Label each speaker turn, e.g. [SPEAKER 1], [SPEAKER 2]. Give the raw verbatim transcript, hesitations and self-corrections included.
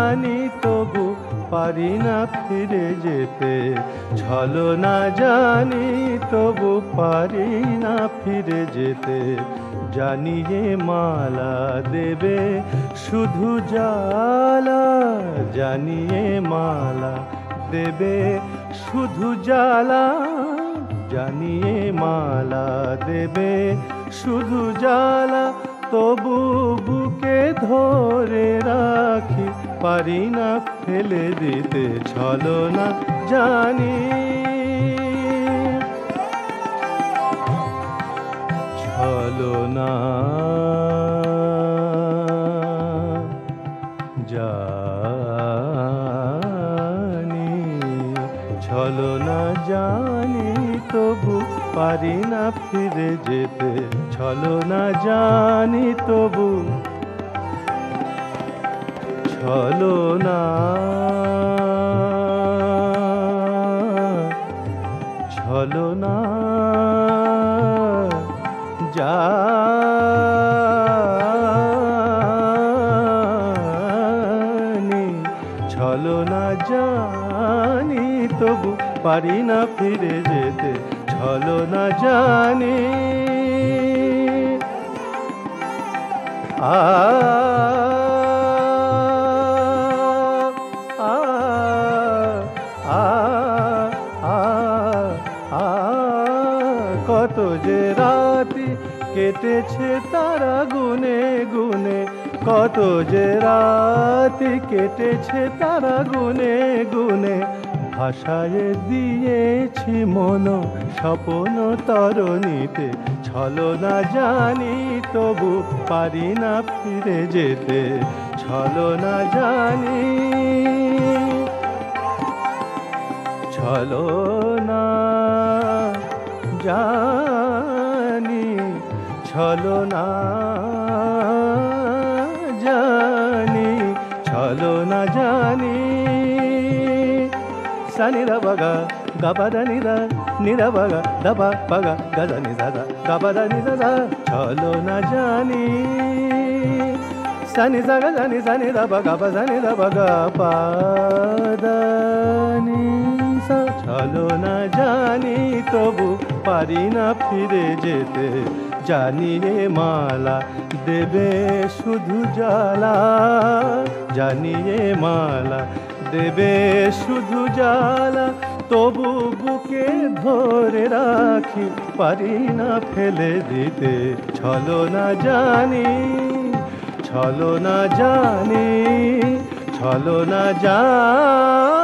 [SPEAKER 1] জানি তবু পারি না ফিরে যেতে, ছলনা জানি তবু পারি না ফিরে যেতে। জানি এ মালা দেবে শুধু জ্বালা, জানি এ মালা দেবে শুধু জ্বালা, জানি এ মালা দেবে শুধু জ্বালা। তবু বুকে ধরে রাখি, পারি না ফেলে দিতে, ছলনা জানি ছলনা জানি, ছলনা জানি তবু পারি না ফিরে যেতে, ছলনা জানি তবু ছলনা ছলনা জানি, ছলনা জানি তবু পারি না ফিরে যেতে, ছলনা জানি। আ আ আ আ আ কত যে রাতি কেটেছে তারা গুনে গুনে, কত যে রাতি কেটেছে তারা গুনে গুনে। ভাষায় দিয়েছি মন স্বপ্ন তরণীতে, ছলনা জানি তবু পারি না ফিরে যেতে, ছলনা জানি ছলনা জানি, ছলনা জানি, ছলনা জানি। সানি রা বাগা গাবাদা নিরা নিরা বাগা দাবা বাগা গাদা নিজা দা গাবাদা নিজা দা, ছলনা জানি। সানি জাগা জানি সানি রা বাগা বা সানি রা বাগা পাদা নিসা, ছলনা জানি তবু পারি না ফিরে যেতে। জানি এ মালা দেবে শুধু জ্বালা, জানি এ মালা দেবে শুধু জ্বালা। তবু বুকে ধরে রাখি, পারি না ফেলে দিতে, ছলনা জানি, ছলনা জানি, ছলনা জানি।